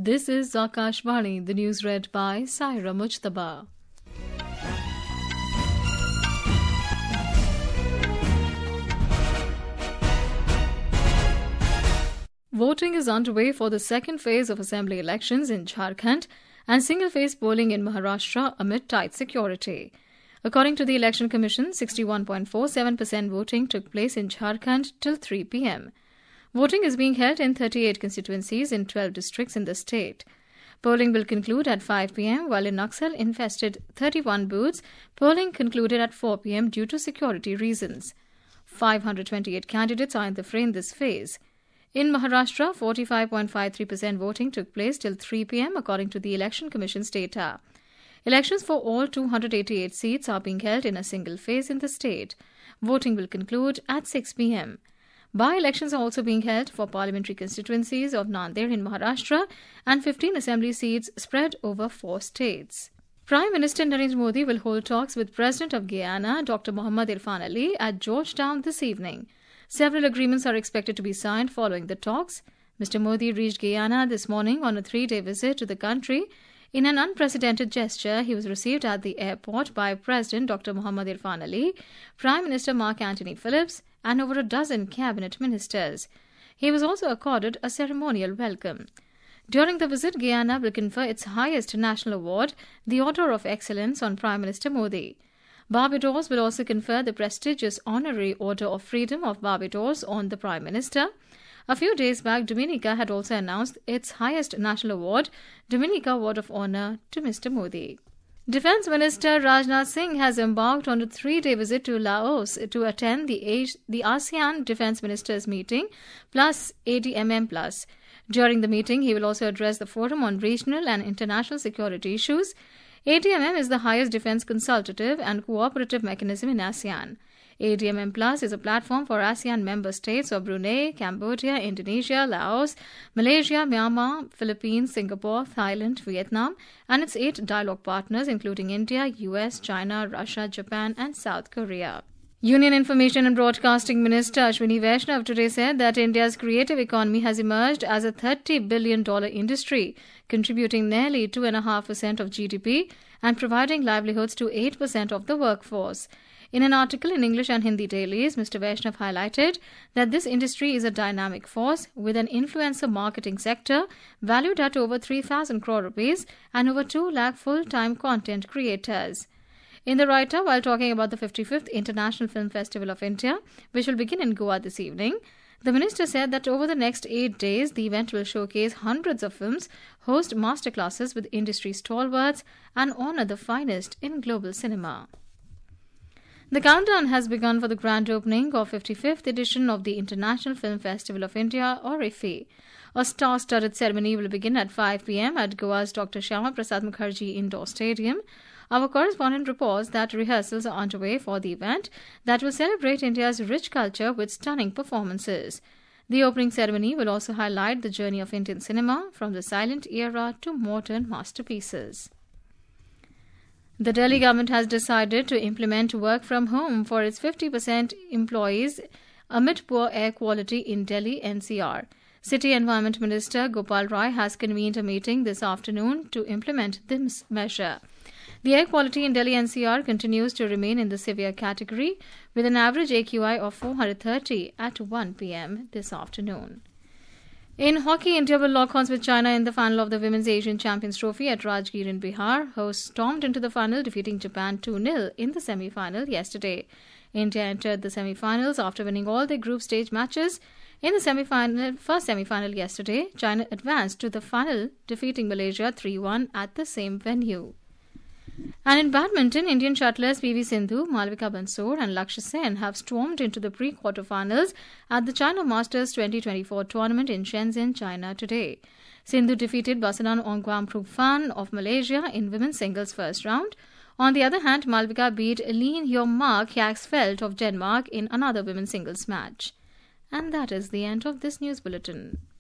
This is Akashvani, the news read by Saira Mujtaba. Voting is underway for the second phase of assembly elections in Jharkhand and single-phase polling in Maharashtra amid tight security. According to the Election Commission, 61.47% voting took place in Jharkhand till 3 p.m. Voting is being held in 38 constituencies in 12 districts in the state. Polling will conclude at 5 p.m., while in Naxal-infested 31 booths, polling concluded at 4 p.m. due to security reasons. 528 candidates are in the fray in this phase. In Maharashtra, 45.53% voting took place till 3 p.m. according to the Election Commission's data. Elections for all 288 seats are being held in a single phase in the state. Voting will conclude at 6 p.m. By-elections are also being held for parliamentary constituencies of Nanded in Maharashtra and 15 assembly seats spread over 4 states. Prime Minister Narendra Modi will hold talks with President of Guyana, Dr. Mohammad Irfan Ali, at Georgetown this evening. Several agreements are expected to be signed following the talks. Mr. Modi reached Guyana this morning on a 3-day visit to the country. In an unprecedented gesture, he was received at the airport by President Dr. Mohammad Irfan Ali, Prime Minister Mark Antony Phillips, and over a dozen cabinet ministers. He was also accorded a ceremonial welcome. During the visit, Guyana will confer its highest national award, the Order of Excellence, on Prime Minister Modi. Barbados will also confer the prestigious Honorary Order of Freedom of Barbados on the Prime Minister. A few days back, Dominica had also announced its highest national award, Dominica Award of Honor, to Mr. Modi. Defence Minister Rajnath Singh has embarked on a 3-day visit to Laos to attend the ASEAN Defence Ministers meeting plus ADMM+. During the meeting, he will also address the Forum on Regional and International Security Issues. ADMM is the highest defence consultative and cooperative mechanism in ASEAN. ADMM Plus is a platform for ASEAN member states of Brunei, Cambodia, Indonesia, Laos, Malaysia, Myanmar, Philippines, Singapore, Thailand, Vietnam, and its 8 dialogue partners including India, US, China, Russia, Japan, and South Korea. Union Information and Broadcasting Minister Ashwini Vaishnav today said that India's creative economy has emerged as a $30 billion industry, contributing nearly 2.5% of GDP and providing livelihoods to 8% of the workforce. In an article in English and Hindi dailies, Mr. Vaishnav highlighted that this industry is a dynamic force with an influencer marketing sector valued at over 3,000 crore rupees and over 2 lakh full-time content creators. In the write-up, while talking about the 55th International Film Festival of India, which will begin in Goa this evening, the minister said that over the next 8 days, the event will showcase hundreds of films, host masterclasses with industry stalwarts, and honor the finest in global cinema. The countdown has begun for the grand opening of 55th edition of the International Film Festival of India, or IFFI. A star-studded ceremony will begin at 5 p.m. at Goa's Dr. Shyama Prasad Mukherjee Indoor Stadium. Our correspondent reports that rehearsals are underway for the event that will celebrate India's rich culture with stunning performances. The opening ceremony will also highlight the journey of Indian cinema from the silent era to modern masterpieces. The Delhi government has decided to implement work from home for its 50% employees amid poor air quality in Delhi NCR. City Environment Minister Gopal Rai has convened a meeting this afternoon to implement this measure. The air quality in Delhi NCR continues to remain in the severe category with an average AQI of 430 at 1 p.m. this afternoon. In hockey, India will lock horns with China in the final of the Women's Asian Champions Trophy at Rajgir in Bihar. Hosts stormed into the final, defeating Japan 2-0 in the semi-final yesterday. India entered the semi-finals after winning all their group stage matches. In the first semi-final yesterday, China advanced to the final, defeating Malaysia 3-1 at the same venue. And in badminton, Indian shuttlers PV Sindhu, Malvika Bansod and Lakshya Sen have stormed into the pre-quarterfinals at the China Masters 2024 tournament in Shenzhen, China today. Sindhu defeated Basanan Ongwam Fan of Malaysia in women's singles first round. On the other hand, Malvika beat Leen Hyom-Mark Hjaksfeldt of Denmark in another women's singles match. And that is the end of this news bulletin.